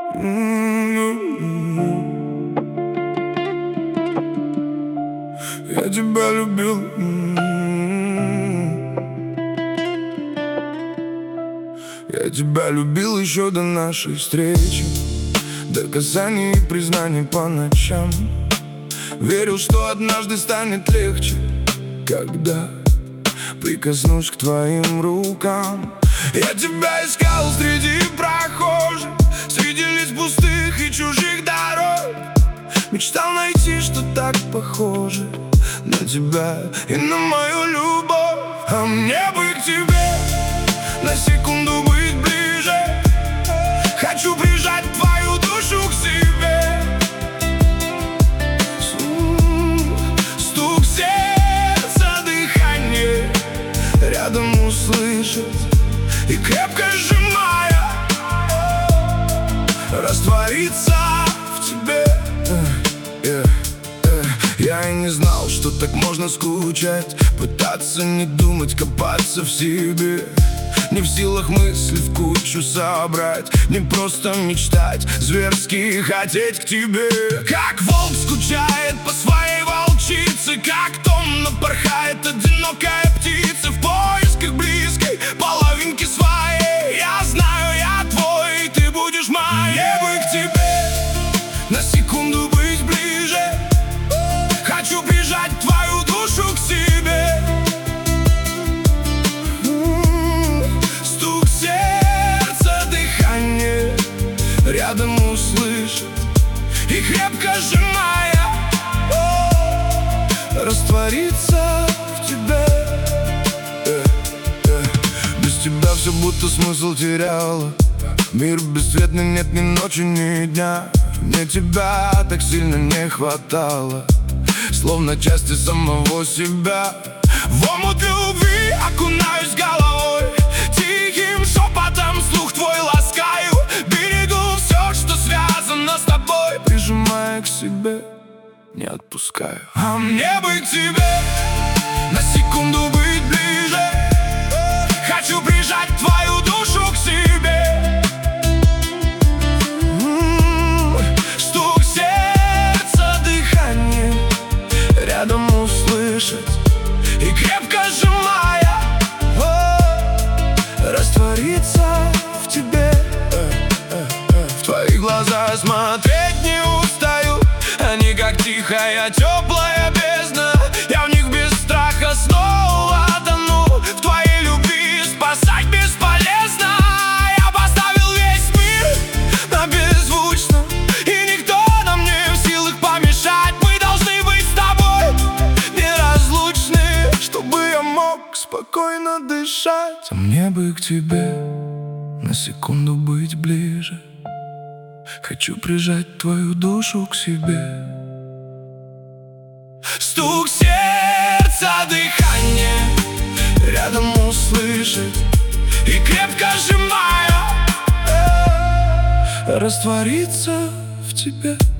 Я тебя любил. Я тебя любил еще до нашей встречи, до касаний и признаний по ночам. Верил, что однажды станет легче, когда прикоснусь к твоим рукам. Я тебя искал среди прохожих, среди лиц пустых и чужих дорог. Мечтал найти, что так похоже на тебя и на мою любовь. А мне бы к тебе на секунду быть ближе. Хочу прижать твою душу к себе. Стук сердца, дыхание рядом услышать и крепко сжимая раствориться в тебе. Я и не знал, что так можно скучать, пытаться не думать, копаться в себе. Не в силах мысли в кучу собрать, не просто мечтать, зверски хотеть к тебе. Как волк скучает по своей волчице, как томно порхает одинокая птица в поисках близкой половинки своей. Я знаю, я твой, и ты будешь моей. Мне бы к тебе на секунду быть ближе. Хочу прижать твою душу к себе. Стук сердца, дыхание рядом услышать и крепко сжимая раствориться в тебе. Без тебя все будто смысл теряло. Мир бесцветный, нет ни ночи, ни дня. Мне тебя так сильно не хватало, словно части самого себя. В омут любви окунаюсь головой, тихим шепотом слух твой ласкаю. Берегу все, что связано с тобой, прижимая к себе, не отпускаю. А мне бы к тебе на секунду быть ближе. Хочу прижать твою душу к себе. Стук сердца, дыхание рядом услышать и крепко сжимая раствориться в тебе. В твои глаза смотреть не устаю, они как тихая теплая бездна. Я в них без страха снова тону. В твоей любви спасать бесполезно. Я поставил весь мир на беззвучном, и никто нам не в силах помешать. Мы должны быть с тобой неразлучны, чтобы я мог спокойно дышать. А мне бы к тебе на секунду быть ближе. Хочу прижать твою душу к себе. Стук сердца, дыхание рядом услышать и крепко сжимая раствориться в тебе.